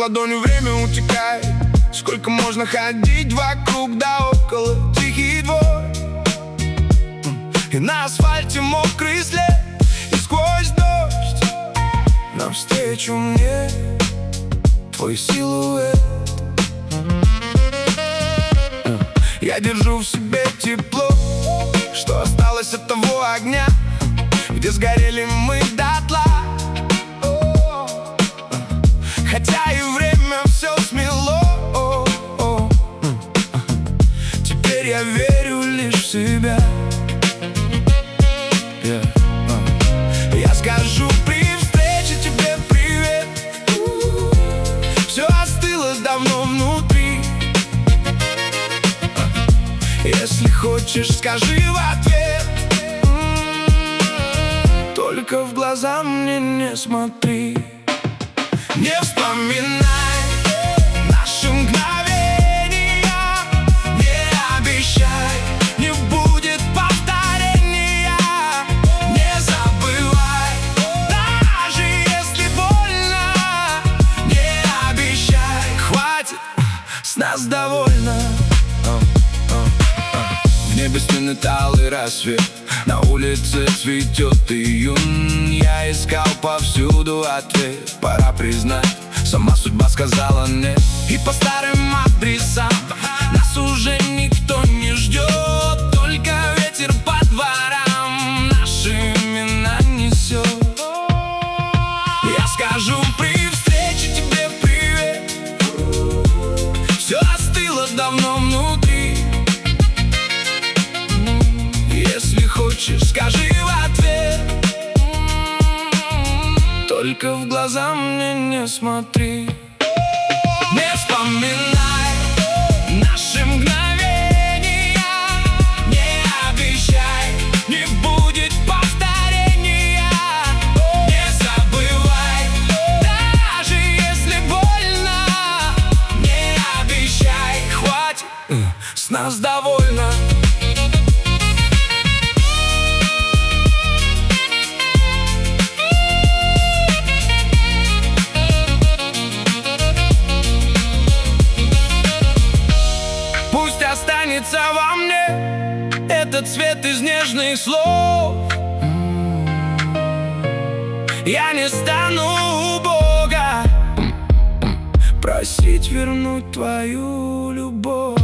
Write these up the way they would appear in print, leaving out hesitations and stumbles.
ладонью время утекает. Сколько можно ходить вокруг да около, тихий двор, и на асфальте мокрый след, и сквозь дождь навстречу мне твой силуэт. Я держу в себе тепло, что осталось от того огня, где сгорели мы дотла. Хотя и время все смело, теперь я верю лишь в себя. Я скажу при встрече тебе привет. Все остыло давно внутри. Если хочешь, скажи в ответ. Только в глаза мне не смотри. Не вспоминай наши мгновения, не обещай, не будет повторения. Не забывай, даже если больно, не обещай. Хватит, с нас довольно. В небе сменит алый рассвет, на улице цветет июнь. Я искал повсюду ответ, пора признать, сама судьба сказала нет. И по старым адресам нас уже никто не ждет, только ветер по дворам наши имена несет. Я скажу при встрече тебе привет. Все остыло давно внутри. Если хочешь, скажи в ответ. Только в глаза мне не смотри. Не вспоминай наши мгновения, не обещай, не будет повторения. Не забывай, даже если больно, не обещай. Хватит, с нас довольно. Останется во мне этот цвет из нежных слов. Я не стану у Бога просить вернуть твою любовь.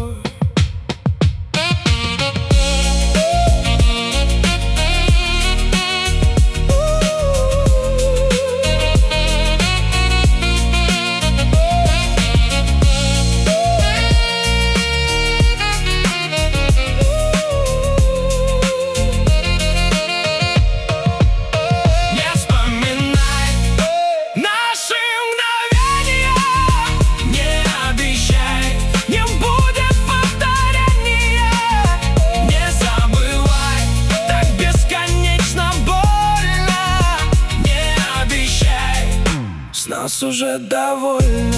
Нас уже довольно.